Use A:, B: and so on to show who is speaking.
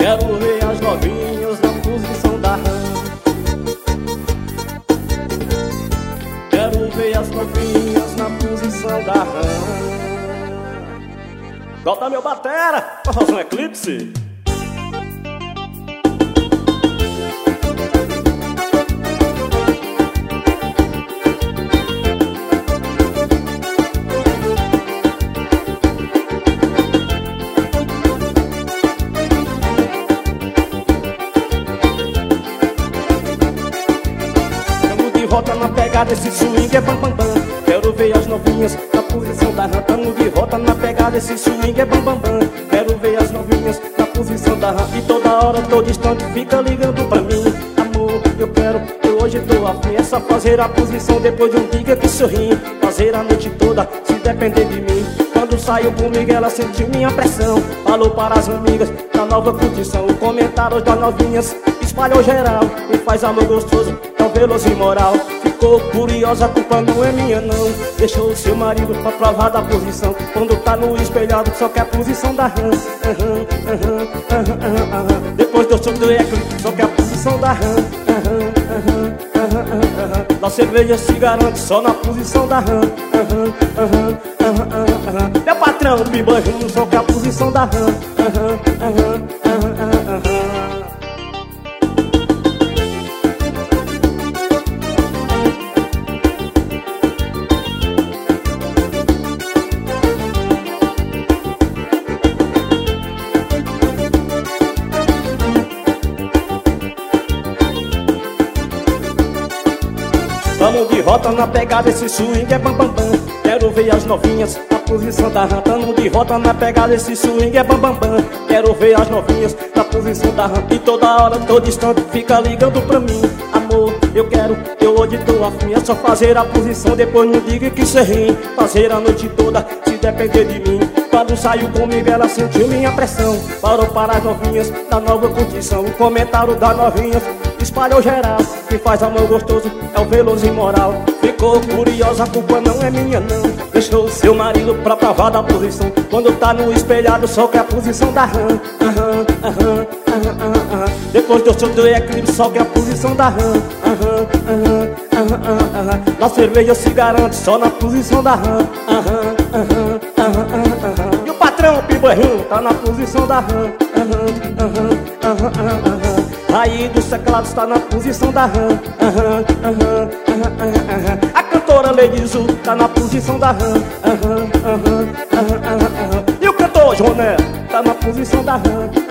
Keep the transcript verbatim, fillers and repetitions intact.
A: Quero ver as novinhas na posição da rã. Quero ver as novinhas na posição da rã. Solta meu batera pra fazer um eclipse.
B: Volta na pegada, esse swing é bam bam bam. Quero ver as novinhas na posição da rã. Tamo de volta na pegada, esse swing é bam bam bam. Quero ver as novinhas na posição da rã. E toda hora, todo instante, fica ligando pra mim. Amor, eu quero, eu hoje tô afim. É só fazer a posição depois de um dia que sorri. Fazer a noite toda, se depender de mim. Quando saiu comigo, ela sentiu minha pressão. Falou para as amigas da nova curtição. Comentários das novinhas espalhou geral. E faz amor gostoso, tão veloso e moral. Ficou curiosa, a culpa não é minha não. Deixou o seu marido pra provar da posição. Quando tá no espelhado, só quer a posição da rã. Uhum, uhum, uhum, uhum, uhum. Depois do som do eco, só quer a posição da rã. Uhum, uhum, uhum, uhum, uhum. Na cerveja se garante só na posição da rã. Uhum, uhum, uhum, uhum, uhum. Meu patrão, pibanjinho, só quer a posição da rã. Uhum, uhum, uhum, uhum, uhum. Tamo de volta na pegada, esse swing é bam bam bam. Quero ver as novinhas na posição da rã. Tamo de volta na pegada, esse swing é bam bam bam. Quero ver as novinhas na posição da rã. E toda hora, todo instante, fica ligando pra mim. Amor, eu quero, eu hoje tô afim. É só fazer a posição, depois não diga que isso é ruim. Fazer a noite toda, se depender de mim. Quando saiu comigo, ela sentiu minha pressão. Parou para as novinhas da nova curtição. O comentário das novinhas espalhou geral. Que faz amor gostoso é o veloso e moral. Ficou curiosa, a culpa não é minha não. Deixou o seu marido pra provar da posição. Quando tá no espelhado, só quer a posição da rã. Aham, aham, aham, aham. Depois do som do eclipse, só quer a posição da rã. Aham, aham, aham, aham. Na cerveja se garante só na posição da rã. Aham, aham, aham, aham. E o patrão, o pibarrinho, tá na posição da rã. Aham, aham, aham, aham. Aí dos teclados tá na posição da rã. Aham, aham, aham, aham. A cantora Lady Zu tá na posição da rã. Aham, aham, aham, aham. E o cantor Joné tá na posição da rã.